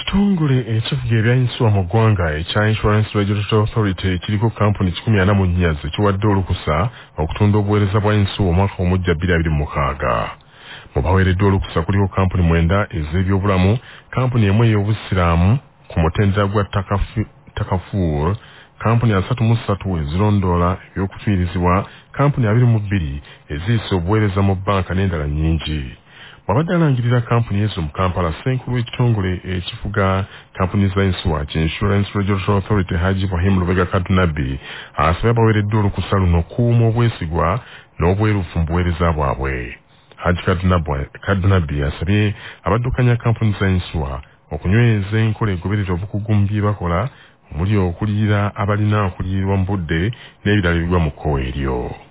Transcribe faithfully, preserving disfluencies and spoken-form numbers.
Ekitongole ekifuga ebyayinsuwa mu ggwanga ekya Insurance Regulatory Authority kiriko kampuni kikumi ana mu nnya zikiwadde olukusa okutunda obuweereza bwa yinsuwa omwaka omujja bbiri abiri mu mukaaga. Mu baweereddwa olukusa kuliko kampuni mwenda ez'ebyobulamu, kampuni emu ey'obusiraamu ku mutendera gwa Takafuul, kampuni asatu mu ssatu ezirondoola ebyokufiirizibwa, kampuni abiri mu bbiri eziyisa obuweereza mu bbanka n'endala nnyingi. Wabadde alangirira kampuni ezo mu Kampala, ssenkulu w'ekitongole ekifuga kampuni za yinsuwa ki Insurance Regulatory Authority Haji Ibrahim Lubega Kadunabbi asabye abaweereddwa olukusa luno okuuma obwesigwa n'obwerufu mu buweereza bwabwe. Haji Kadunabbi asabye abaddukanya kampuni za yinsuwa okunyweza enkola egoberera obukugu mu bye bakola, omuli okuliyira abalina okuliyirirwa mu budde n'ebirala ebigwa mu kkowa eryo.